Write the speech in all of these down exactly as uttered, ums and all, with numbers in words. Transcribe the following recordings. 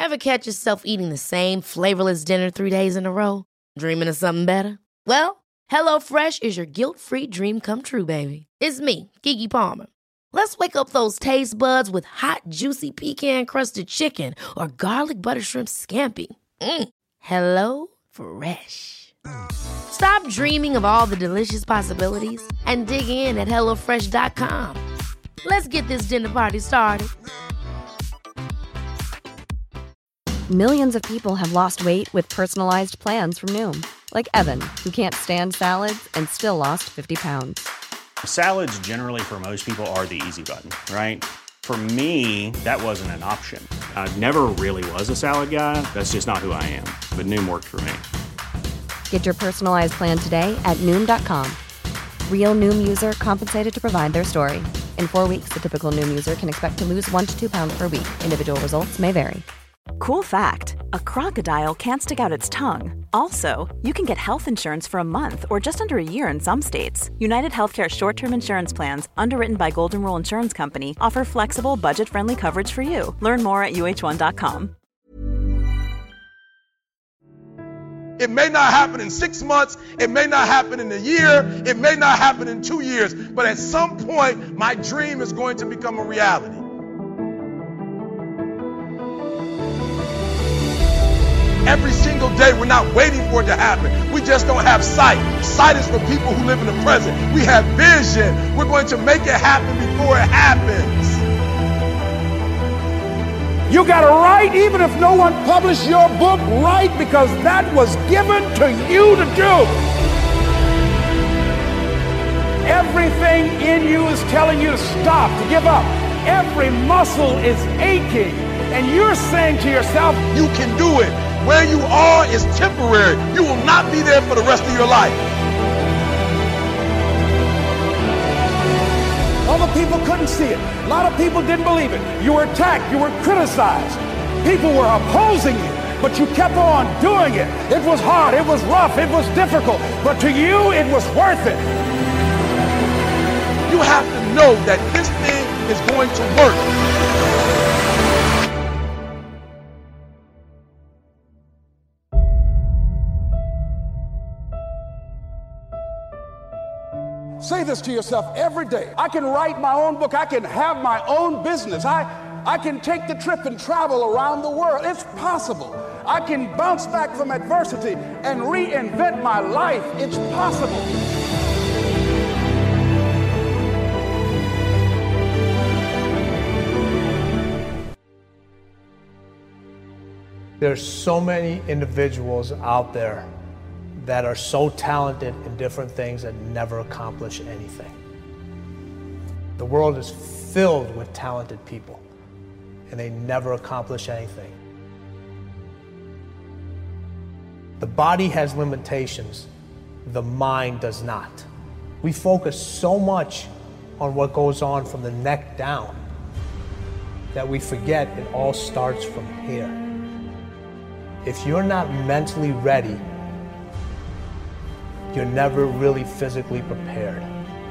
Ever catch yourself eating the same flavorless dinner three days in a row? Dreaming of something better? Well, HelloFresh is your guilt-free dream come true, baby. It's me, Keke Palmer. Let's wake up those taste buds with hot, juicy pecan-crusted chicken or garlic butter shrimp scampi. Mm. Hello Fresh. Stop dreaming of all the delicious possibilities and dig in at hello fresh dot com. Let's get this dinner party started. Millions of people have lost weight with personalized plans from Noom. Like Evan, who can't stand salads and still lost fifty pounds. Salads generally for most people are the easy button, right? For me, that wasn't an option. I never really was a salad guy. That's just not who I am. But Noom worked for me. Get your personalized plan today at Noom dot com. Real Noom user compensated to provide their story. In four weeks, the typical Noom user can expect to lose one to two pounds per week. Individual results may vary. Cool fact, a crocodile can't stick out its tongue. Also, you can get health insurance for a month or just under a year in some states. United Healthcare short-term insurance plans, underwritten by Golden Rule Insurance Company, offer flexible, budget-friendly coverage for you. Learn more at U H one dot com. It may not happen in six months. It may not happen in a year. It may not happen in two years. But at some point, my dream is going to become a reality. Every single day, we're not waiting for it to happen. We just don't have sight. Sight is for people who live in the present. We have vision. We're going to make it happen before it happens. You got to write, even if no one published your book, write, because that was given to you to do. Everything in you is telling you to stop, to give up. Every muscle is aching, and you're saying to yourself, you can do it. Where you are is temporary. You will not be there for the rest of your life. Other people couldn't see it. A lot of people didn't believe it. You were attacked. You were criticized. People were opposing you, but you kept on doing it. It was hard. It was rough. It was difficult. But to you, it was worth it. You have to know that this thing is going to work. Say this to yourself every day. I can write my own book. I can have my own business. I, I can take the trip and travel around the world. It's possible. I can bounce back from adversity and reinvent my life. It's possible. There's so many individuals out there that are so talented in different things that never accomplish anything. The world is filled with talented people, and they never accomplish anything. The body has limitations, the mind does not. We focus so much on what goes on from the neck down that we forget it all starts from here. If you're not mentally ready, you're never really physically prepared.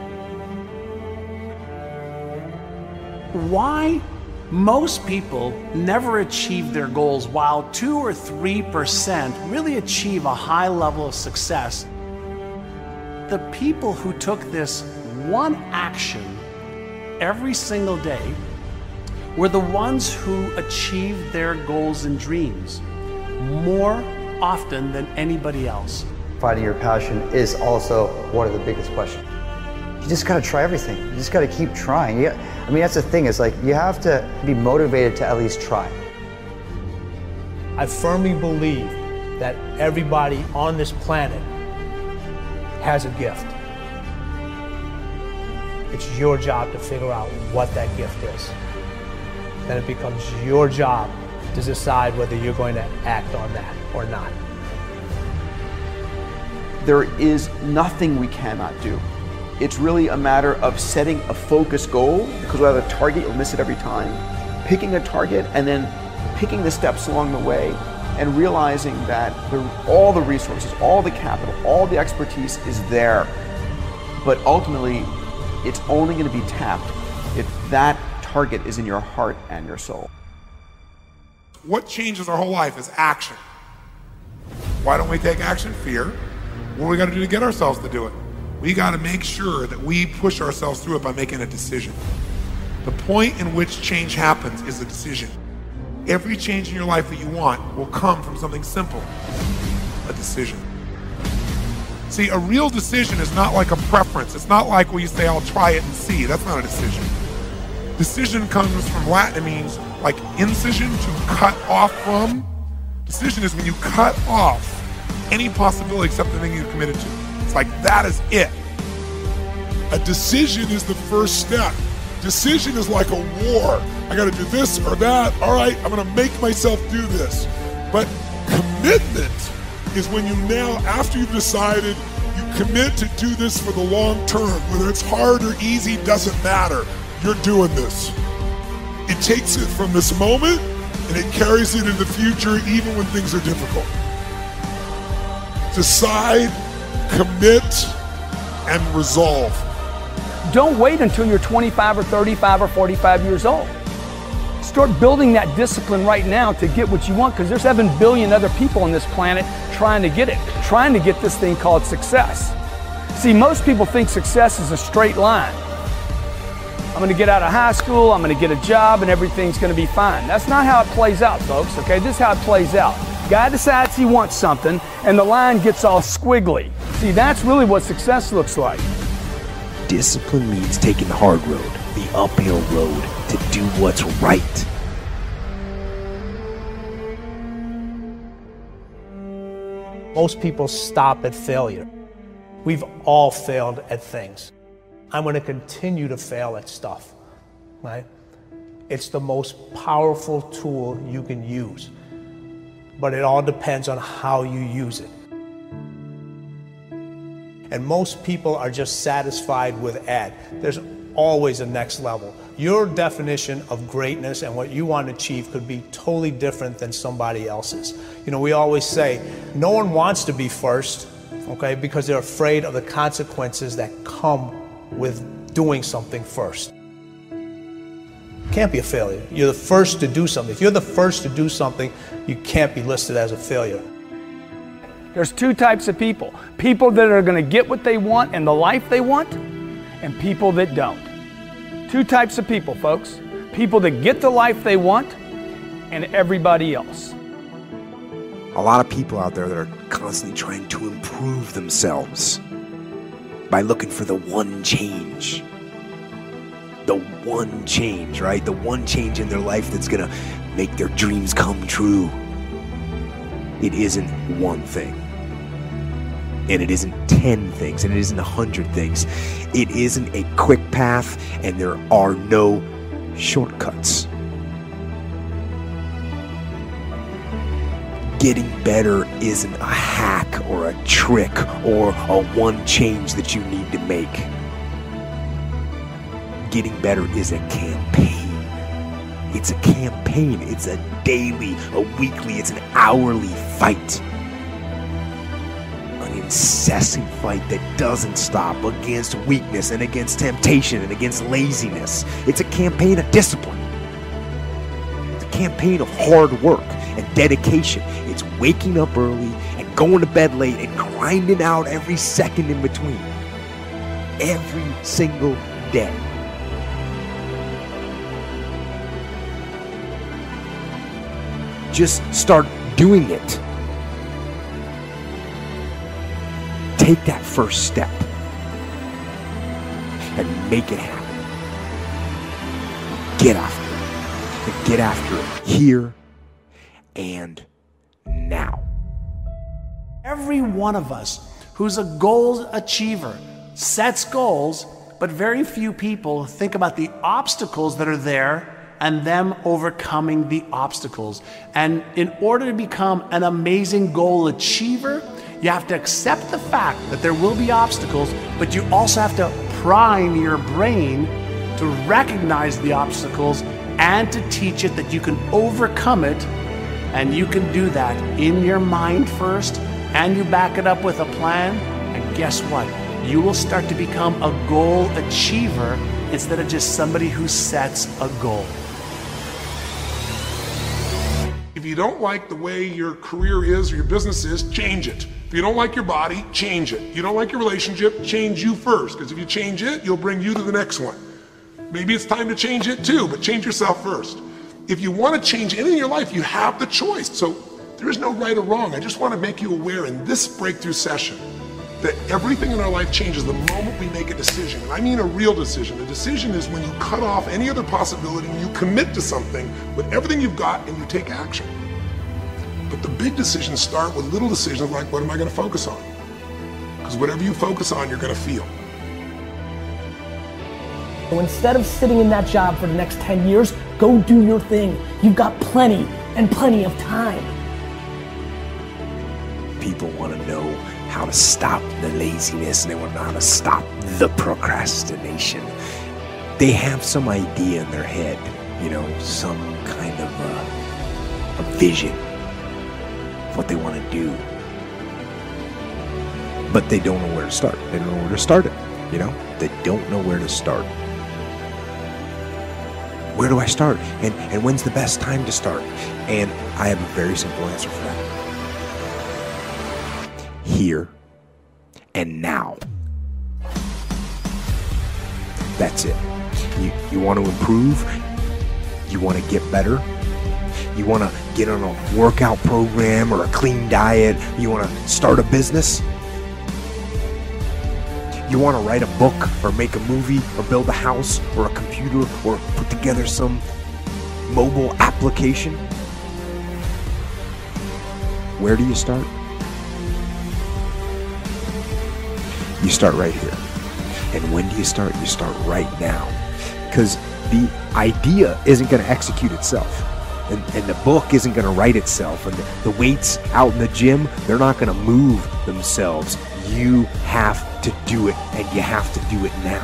Why most people never achieve their goals while two or three percent really achieve a high level of success? The people who took this one action every single day were the ones who achieved their goals and dreams more often than anybody else. Finding your passion is also one of the biggest questions. You just gotta try everything. You just gotta keep trying. You, I mean, that's the thing, is like, you have to be motivated to at least try. I firmly believe that everybody on this planet has a gift. It's your job to figure out what that gift is. Then it becomes your job to decide whether you're going to act on that or not. There is nothing we cannot do. It's really a matter of setting a focused goal, because without a target, you'll miss it every time. Picking a target and then picking the steps along the way and realizing that the, all the resources, all the capital, all the expertise is there. But ultimately, it's only going to be tapped if that target is in your heart and your soul. what changes our whole life is action. Why don't we take action? Fear. What do we got to do to get ourselves to do it? We got to make sure that we push ourselves through it by making a decision. The point in which change happens is a decision. Every change in your life that you want will come from something simple, a decision. See, a real decision is not like a preference. It's not like where you say, I'll try it and see. That's not a decision. Decision comes from Latin. It means like incision, to cut off from. Decision is when you cut off any possibility except the thing you're committed to. It's like, that is it. A decision is the first step. Decision is like a war. I got to do this or that. All right, I'm going to make myself do this. But commitment is when you now, after you've decided, you commit to do this for the long term. Whether it's hard or easy, doesn't matter. You're doing this. It takes it from this moment and it carries it into the future even when things are difficult. Decide, commit, and resolve. Don't wait until you're twenty-five or thirty-five or forty-five years old. Start building that discipline right now to get what you want, because there's seven billion other people on this planet trying to get it, trying to get this thing called success. See, most people think success is a straight line. I'm going to get out of high school, I'm going to get a job, and everything's going to be fine. That's not how it plays out, folks, okay? This is how it plays out. Guy decides he wants something, and the line gets all squiggly. See, that's really what success looks like. Discipline means taking the hard road, the uphill road, to do what's right. Most people stop at failure. We've all failed at things. I'm going to continue to fail at stuff, right? It's the most powerful tool you can use, but it all depends on how you use it. And most people are just satisfied with ed. There's always a next level. Your definition of greatness and what you want to achieve could be totally different than somebody else's. You know, we always say, no one wants to be first, okay, because they're afraid of the consequences that come with doing something first. You can't be a failure. You're the first to do something. If you're the first to do something, you can't be listed as a failure. There's two types of people. People that are going to get what they want and the life they want, and people that don't. Two types of people, folks. People that get the life they want, and everybody else. A lot of people out there that are constantly trying to improve themselves by looking for the one change. The one change, right? The one change in their life that's going to make their dreams come true. It isn't one thing. And it isn't ten things. And it isn't a hundred things. It isn't a quick path. And there are no shortcuts. Getting better isn't a hack or a trick or a one change that you need to make. Getting better is a campaign. It's a campaign. It's a daily, a weekly, it's an hourly fight. An incessant fight that doesn't stop against weakness and against temptation and against laziness. It's a campaign of discipline. It's a campaign of hard work and dedication. It's waking up early and going to bed late and grinding out every second in between. Every single day. Just start doing it. Take that first step and make it happen. Get after it. And get after it here and now. Every one of us who's a goal achiever sets goals, but very few people think about the obstacles that are there and them overcoming the obstacles. And in order to become an amazing goal achiever, you have to accept the fact that there will be obstacles, but you also have to prime your brain to recognize the obstacles and to teach it that you can overcome it. And you can do that in your mind first, and you back it up with a plan. And guess what? You will start to become a goal achiever instead of just somebody who sets a goal. don't like the way your career is or your business is, change it. If you don't like your body, change it. If you don't like your relationship, change you first, because if you change it, you'll bring you to the next one. Maybe it's time to change it too, but change yourself first. If you want to change anything in your life, you have the choice. So there is no right or wrong. I just want to make you aware in this breakthrough session that everything in our life changes the moment we make a decision. And I mean a real decision. A decision is when you cut off any other possibility and you commit to something with everything you've got and you take action. But the big decisions start with little decisions like, what am I going to focus on? Because whatever you focus on, you're going to feel. So instead of sitting in that job for the next ten years, go do your thing. You've got plenty and plenty of time. People want to know how to stop the laziness, and they want to know how to stop the procrastination. They have some idea in their head, you know, some kind of a, a vision of what they want to do. But they don't know where to start. They don't know where to start it, you know? They don't know where to start. Where do I start? And, and when's the best time to start? And I have a very simple answer for that. Here and now. That's it. You, you want to improve? You want to get better? You want to get on a workout program or a clean diet? You want to start a business? You want to write a book or make a movie or build a house or a computer or put together some mobile application? Where do you start? You start right here. And when do you start? You start right now. Because the idea isn't going to execute itself. And, and the book isn't going to write itself. And the, the weights out in the gym, they're not going to move themselves. You have to do it, and you have to do it now.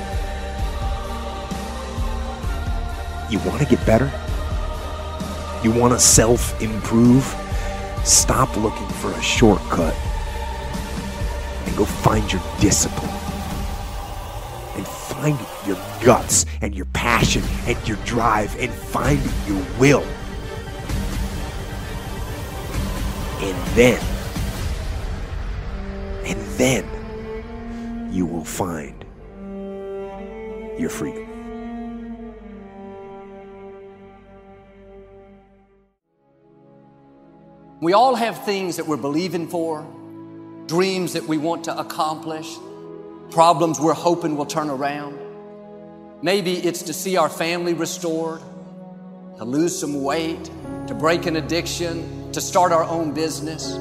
You want to get better? You want to self-improve? Stop looking for a shortcut and go find your discipline. And find your guts and your passion and your drive and find your will. And then, and then you will find your freedom. We all have things that we're believing for, dreams that we want to accomplish, problems we're hoping will turn around. Maybe it's to see our family restored, to lose some weight, to break an addiction, to start our own business.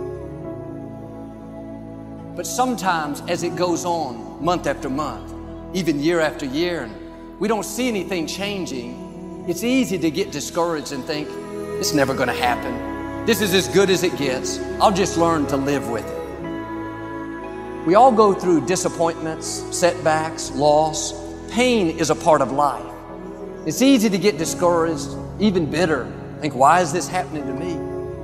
But sometimes as it goes on month after month, even year after year, and we don't see anything changing, it's easy to get discouraged and think, it's never going to happen. This is as good as it gets. I'll just learn to live with it. We all go through disappointments, setbacks, loss. Pain is a part of life. It's easy to get discouraged, even bitter. Think, why is this happening to me?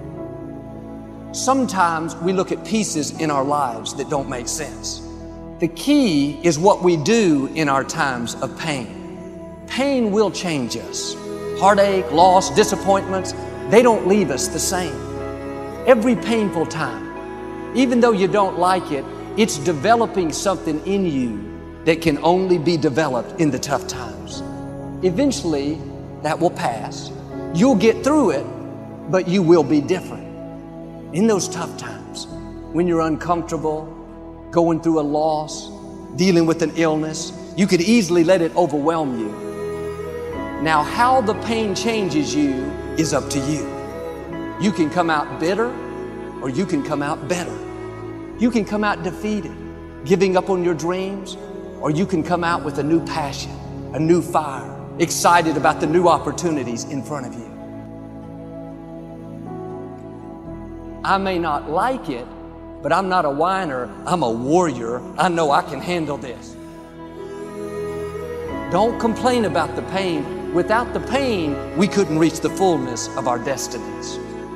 Sometimes we look at pieces in our lives that don't make sense. The key is what we do in our times of pain. Pain will change us. Heartache, loss, disappointments, they don't leave us the same. Every painful time, even though you don't like it, it's developing something in you that can only be developed in the tough times. Eventually, that will pass. You'll get through it, but you will be different. In those tough times, when you're uncomfortable, going through a loss, dealing with an illness, you could easily let it overwhelm you. Now, how the pain changes you is up to you. You can come out bitter, or you can come out better. You can come out defeated, giving up on your dreams, or you can come out with a new passion, a new fire, excited about the new opportunities in front of you. I may not like it, but I'm not a whiner, I'm a warrior. I know I can handle this. Don't complain about the pain. Without the pain, we couldn't reach the fullness of our destinies.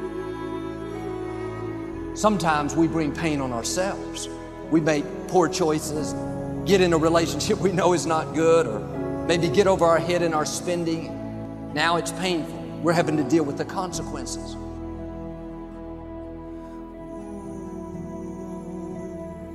Sometimes we bring pain on ourselves. We make poor choices, get in a relationship we know is not good, or maybe get over our head in our spending. Now it's painful. We're having to deal with the consequences.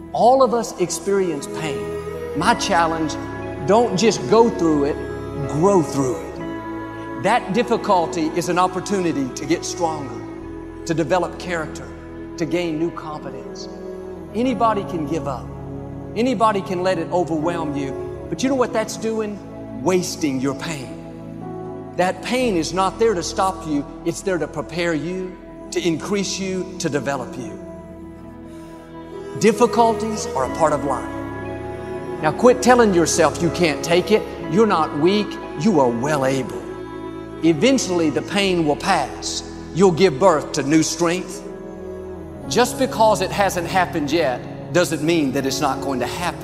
All of us experience pain. My challenge, don't just go through it, grow through it. That difficulty is an opportunity to get stronger, to develop character, to gain new competence. Anybody can give up. Anybody can let it overwhelm you. But you know what that's doing? Wasting your pain. That pain is not there to stop you. It's there to prepare you, to increase you, to develop you. Difficulties are a part of life. Now quit telling yourself you can't take it. You're not weak. You are well able. Eventually the pain will pass. You'll give birth to new strength. Just because it hasn't happened yet doesn't mean that it's not going to happen.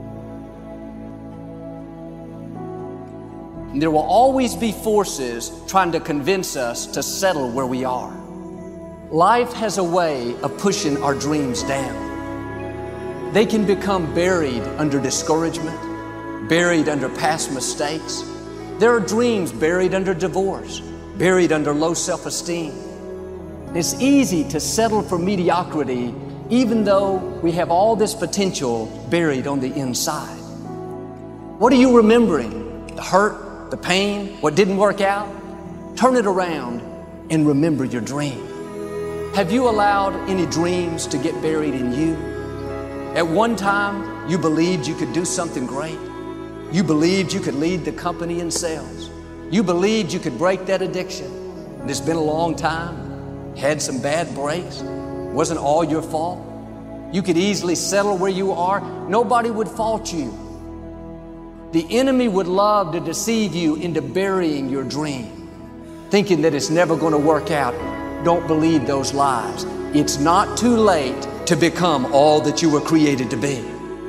And there will always be forces trying to convince us to settle where we are. Life has a way of pushing our dreams down. They can become buried under discouragement, buried under past mistakes. There are dreams buried under divorce, buried under low self-esteem. It's easy to settle for mediocrity even though we have all this potential buried on the inside. What are you remembering? The hurt, the pain, what didn't work out? Turn it around and remember your dream. Have you allowed any dreams to get buried in you? At one time, you believed you could do something great. You believed you could lead the company in sales. You believed you could break that addiction. And it's been a long time. Had some bad breaks. Wasn't all your fault. You could easily settle where you are. Nobody would fault you. The enemy would love to deceive you into burying your dream, thinking that it's never going to work out. Don't believe those lies. It's not too late to become all that you were created to be.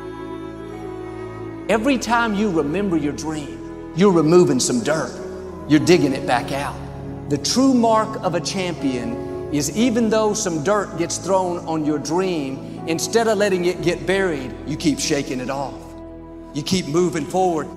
Every time you remember your dream, you're removing some dirt. You're digging it back out. The true mark of a champion is even though some dirt gets thrown on your dream, instead of letting it get buried, you keep shaking it off. You keep moving forward.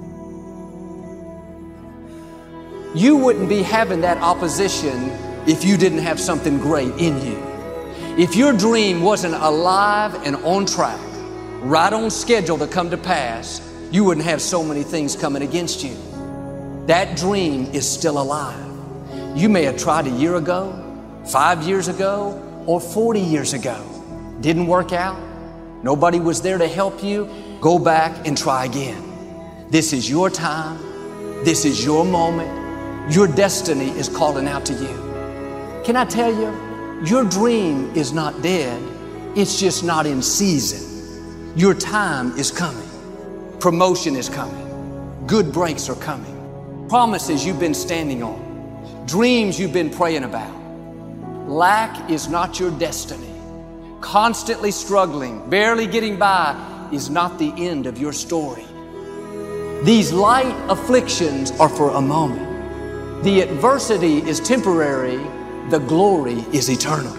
You wouldn't be having that opposition if you didn't have something great in you. If your dream wasn't alive and on track, right on schedule to come to pass, you wouldn't have so many things coming against you. That dream is still alive. You may have tried a year ago, five years ago, or forty years ago. Didn't work out. Nobody was there to help you. Go back and try again. This is your time. This is your moment. Your destiny is calling out to you. Can I tell you, your dream is not dead. It's just not in season. Your time is coming. Promotion is coming. Good breaks are coming. Promises you've been standing on. Dreams you've been praying about. Lack is not your destiny. Constantly struggling, barely getting by is not the end of your story. These light afflictions are for a moment. The adversity is temporary. The glory is eternal.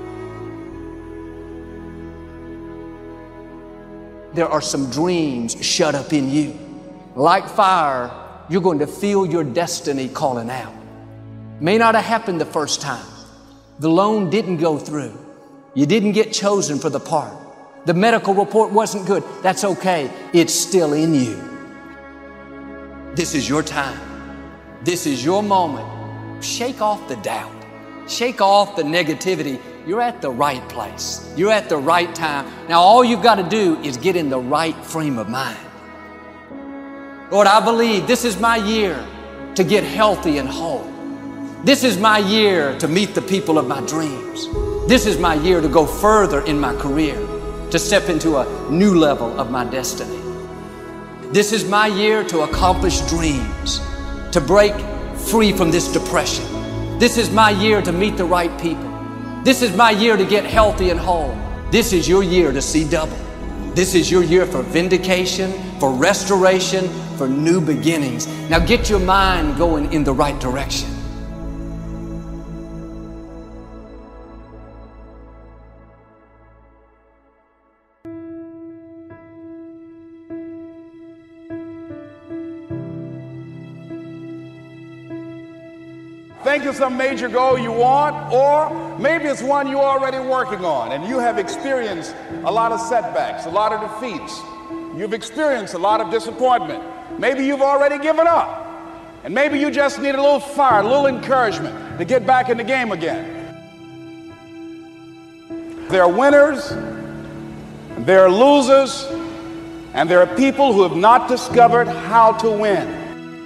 There are some dreams shut up in you. Like fire, you're going to feel your destiny calling out. May not have happened the first time. The loan didn't go through. You didn't get chosen for the part. The medical report wasn't good. That's okay. It's still in you. This is your time. This is your moment. Shake off the doubt. Shake off the negativity. You're at the right place. You're at the right time. Now all you've got to do is get in the right frame of mind. Lord, I believe this is my year to get healthy and whole. This is my year to meet the people of my dreams. This is my year to go further in my career, to step into a new level of my destiny. This is my year to accomplish dreams, to break free from this depression. This is my year to meet the right people. This is my year to get healthy and whole. This is your year to see double. This is your year for vindication, for restoration, for new beginnings. Now get your mind going in the right direction. think it's some major goal you want, or maybe it's one you're already working on and you have experienced a lot of setbacks, a lot of defeats. You've experienced a lot of disappointment. Maybe you've already given up. And maybe you just need a little fire, a little encouragement to get back in the game again. There are winners, there are losers, and there are people who have not discovered how to win.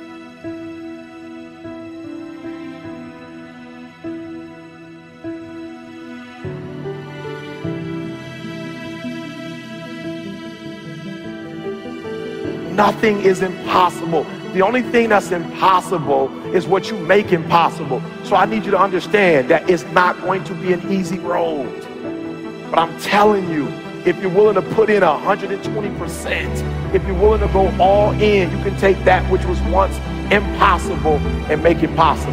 Nothing is impossible. The only thing that's impossible is what you make impossible. So I need you to understand that it's not going to be an easy road. But I'm telling you, if you're willing to put in one hundred twenty percent, if you're willing to go all in, you can take that which was once impossible and make it possible.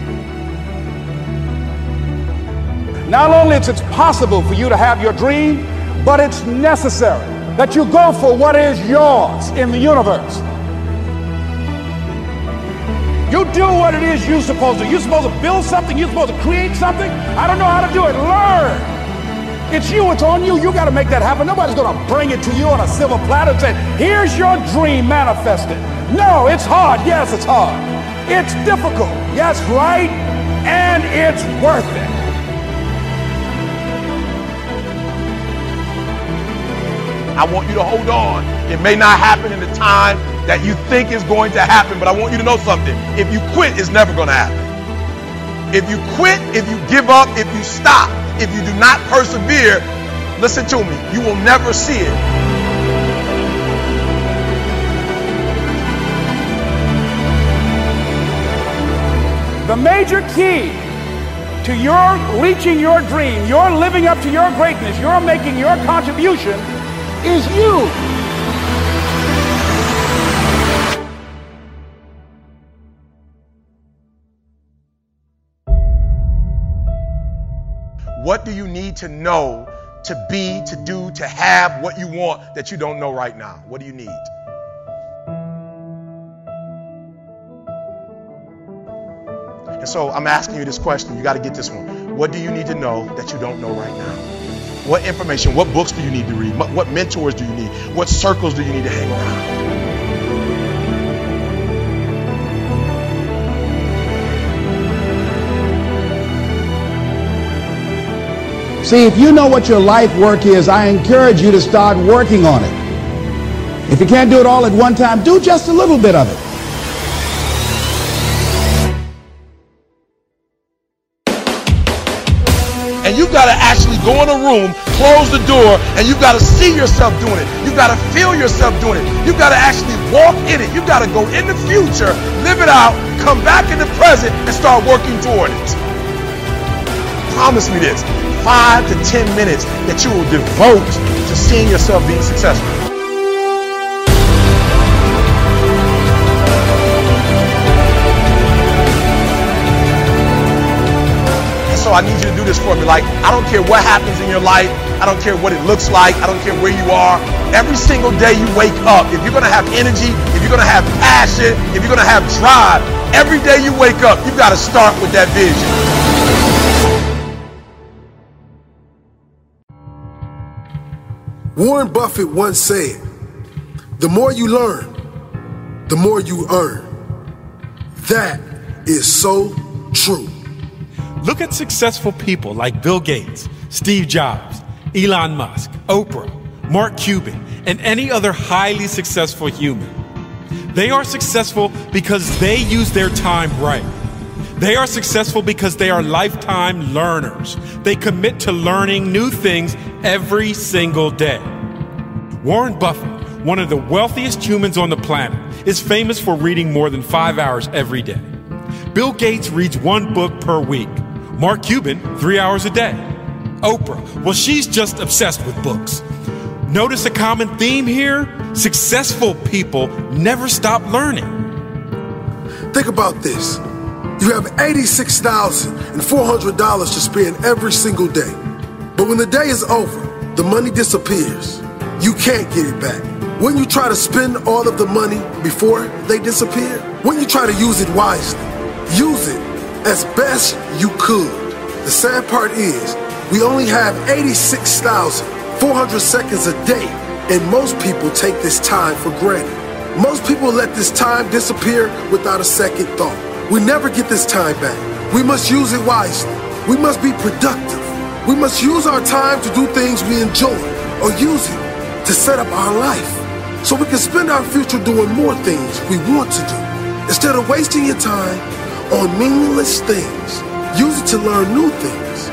Not only is it possible for you to have your dream, but it's necessary that you go for what is yours in the universe. You do what it is you're supposed to. You're supposed to build something. You're supposed to create something. I don't know how to do it. Learn. It's you. It's on you. You got to make that happen. Nobody's going to bring it to you on a silver platter and say, here's your dream manifested. No, it's hard. Yes, it's hard. It's difficult. Yes, right. And it's worth it. I want you to hold on. It may not happen in the time that you think is going to happen, but I want you to know something. If you quit, it's never going to happen. If you quit, if you give up, if you stop, if you do not persevere, listen to me, you will never see it. The major key to your reaching your dream, your living up to your greatness, your making your contribution is you. What do you need to know to be, to do, to have what you want that you don't know right now? What do you need? And so I'm asking you this question. You got to get this one. What do you need to know that you don't know right now? What information, what books do you need to read? What, what mentors do you need? What circles do you need to hang around? See, if you know what your life work is, I encourage you to start working on it. If you can't do it all at one time, do just a little bit of it. And you got to actually go in a room, close the door, and you got to see yourself doing it. You got to feel yourself doing it. You got to actually walk in it. You got to go in the future, live it out, come back in the present, and start working toward it. Promise me this. Five to ten minutes that you will devote to seeing yourself being successful. And so I need you to do this for me. Like, I don't care what happens in your life. I don't care what it looks like. I don't care where you are. Every single day you wake up, if you're going to have energy, if you're going to have passion, if you're going to have drive, every day you wake up, you've got to start with that vision. Warren Buffett once said, the more you learn, the more you earn. That is so true. Look at successful people like Bill Gates, Steve Jobs, Elon Musk, Oprah, Mark Cuban, and any other highly successful human. They are successful because they use their time right. They are successful because they are lifetime learners. They commit to learning new things every single day. Warren Buffett, one of the wealthiest humans on the planet, is famous for reading more than five hours every day. Bill Gates reads one book per week. Mark Cuban, three hours a day. Oprah, well, she's just obsessed with books. Notice a common theme here? Successful people never stop learning. Think about this. You have eighty-six thousand four hundred dollars to spend every single day. But when the day is over, the money disappears. You can't get it back. When you try to spend all of the money before they disappear, when you try to use it wisely, use it as best you could. The sad part is, we only have eighty-six thousand four hundred seconds a day, and most people take this time for granted. Most people let this time disappear without a second thought. We never get this time back. We must use it wisely. We must be productive. We must use our time to do things we enjoy, or use it to set up our life so we can spend our future doing more things we want to do. Instead of wasting your time on meaningless things, use it to learn new things.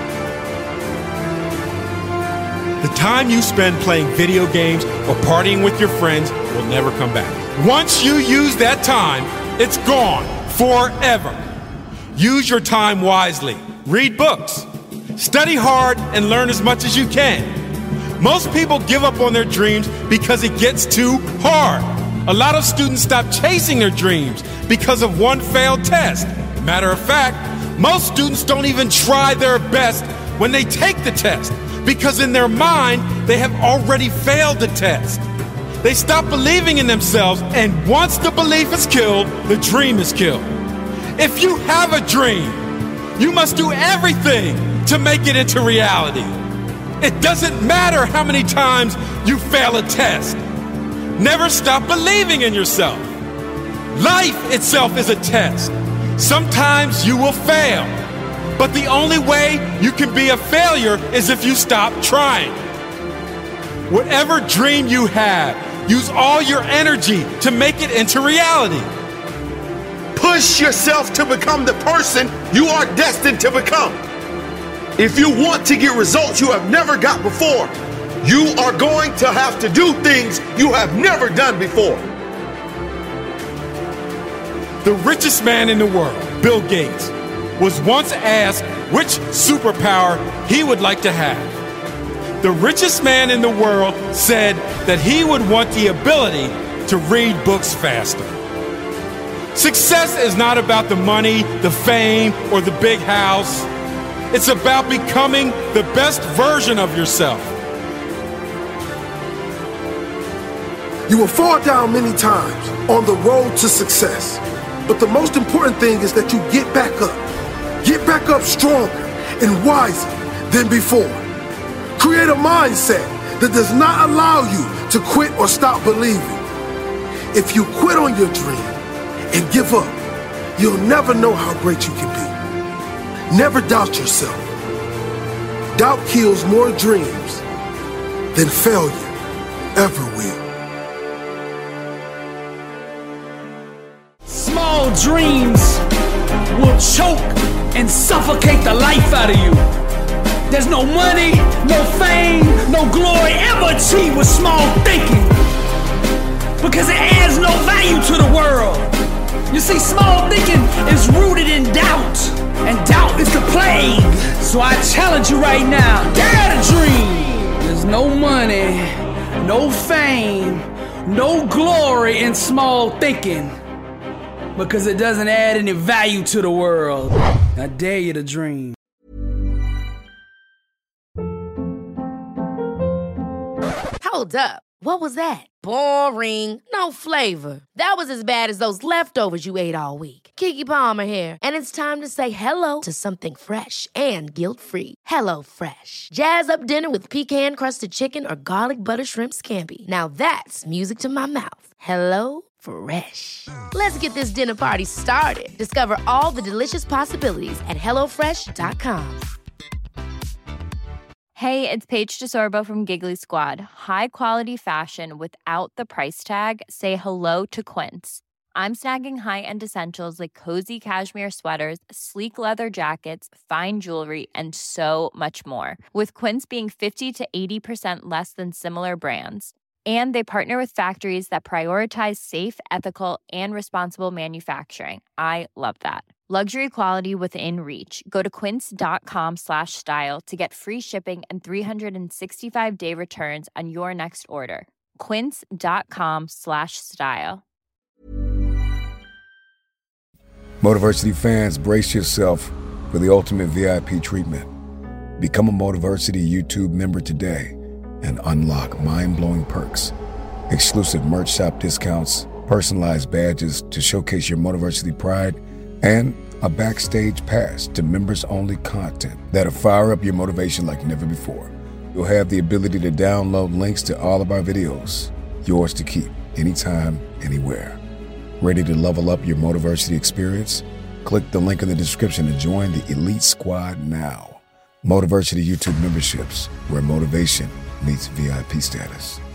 The time you spend playing video games or partying with your friends will never come back. Once you use that time, it's gone forever. Use your time wisely. Read books. Study hard and learn as much as you can. Most people give up on their dreams because it gets too hard. A lot of students stop chasing their dreams because of one failed test. Matter of fact, most students don't even try their best when they take the test, because in their mind, they have already failed the test. They stop believing in themselves, and once the belief is killed, the dream is killed. If you have a dream, you must do everything to make it into reality. It doesn't matter how many times you fail a test. Never stop believing in yourself. Life itself is a test. Sometimes you will fail, but the only way you can be a failure is if you stop trying. Whatever dream you have, use all your energy to make it into reality. Push yourself to become the person you are destined to become. If you want to get results you have never got before, you are going to have to do things you have never done before. The richest man in the world, Bill Gates, was once asked which superpower he would like to have. The richest man in the world said that he would want the ability to read books faster. Success is not about the money, the fame, or the big house. It's about becoming the best version of yourself. You will fall down many times on the road to success, but the most important thing is that you get back up. Get back up stronger and wiser than before. Create a mindset that does not allow you to quit or stop believing. If you quit on your dream and give up, you'll never know how great you can be. Never doubt yourself. Doubt kills more dreams than failure ever will. Small dreams will choke and suffocate the life out of you. There's no money, no fame, no glory ever achieved with small thinking, because it adds no value to the world. You see, small thinking is rooted in doubt, and doubt is the plague. So I challenge you right now, dare to dream. There's no money, no fame, no glory in small thinking, because it doesn't add any value to the world. I dare you to dream. Hold up. What was that? Boring. No flavor. That was as bad as those leftovers you ate all week. Keke Palmer here, and it's time to say hello to something fresh and guilt-free. Hello Fresh. Jazz up dinner with pecan-crusted chicken or garlic butter shrimp scampi. Now that's music to my mouth. Hello Fresh. Let's get this dinner party started. Discover all the delicious possibilities at hello fresh dot com. Hey, it's Paige DeSorbo from Giggly Squad. High quality fashion without the price tag. Say hello to Quince. I'm snagging high-end essentials like cozy cashmere sweaters, sleek leather jackets, fine jewelry, and so much more. With Quince being fifty to eighty percent less than similar brands. And they partner with factories that prioritize safe, ethical, and responsible manufacturing. I love that. Luxury quality within reach. Go to quince.com slash style to get free shipping and three sixty-five day returns on your next order. Quince.com slash style. Motiversity fans, brace yourself for the ultimate V I P treatment. Become a Motiversity YouTube member today and unlock mind-blowing perks. Exclusive merch shop discounts, personalized badges to showcase your Motiversity pride, and a backstage pass to members-only content that'll fire up your motivation like never before. You'll have the ability to download links to all of our videos, yours to keep, anytime, anywhere. Ready to level up your Motiversity experience? Click the link in the description to join the Elite Squad now. Motiversity YouTube memberships, where motivation meets V I P status.